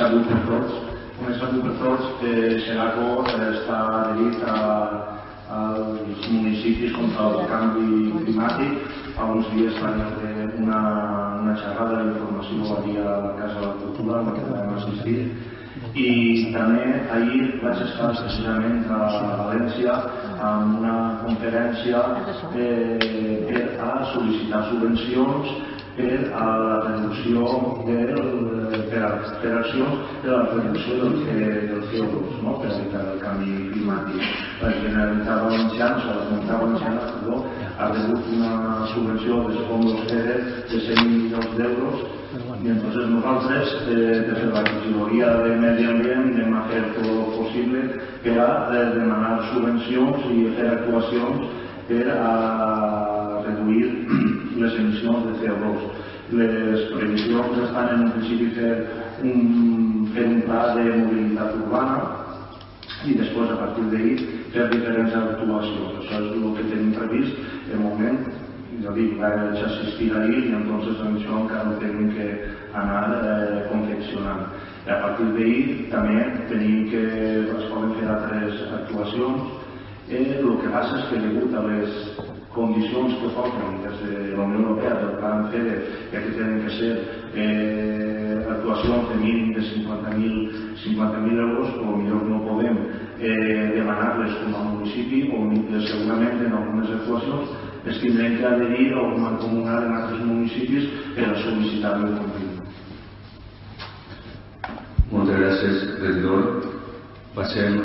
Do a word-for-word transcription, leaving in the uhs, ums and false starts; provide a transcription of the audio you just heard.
sabut per tots. Com és sabut per tots, Xeraco està adherit als municipis contra el canvi climàtic. Fa uns dies teníem una xerrada d'informació aquí a la Casa de la Cultura, on vam assistir. I també ahir vaig estar precisament a València amb una conferència per a sol·licitar subvencions per a la reducció per accions de la reducció del C O dos, per evitar el canvi climàtic. La Generalitat Valenciana, o la Comunitat Valenciana, ha rebut una subvenció dels fons FEDER de cent milions d'euros. I entonces nosaltres, des de la Regidoria de Medi Ambient, anem a fer tot el possible per a demanar subvencions i fer actuacions per a reduir les emissions de C O dos. Les previsions estan en un principi fer un pla de mobilitat urbana i després, a partir d'ahir, fer diferents actuacions. Això és el que tenim previst de moment. Ja dic, vaig assistir ahir i entonces amb això encara ho tenim que anar confeccionant. A partir d'ahir també tenim que es poden fer altres actuacions. El que passa és que degut a les condicions que porten des de la Unió Europea del Plan FEDER, ja que tenen que ser actuacions de mínim de cinquanta mil euros, potser no podem demanar-les com a municipi o segurament en algunes actuacions es tindrem que adherir o mancomunar en altres municipis per a sol·licitar-lo el compliment. Moltes gràcies, regidor. Passem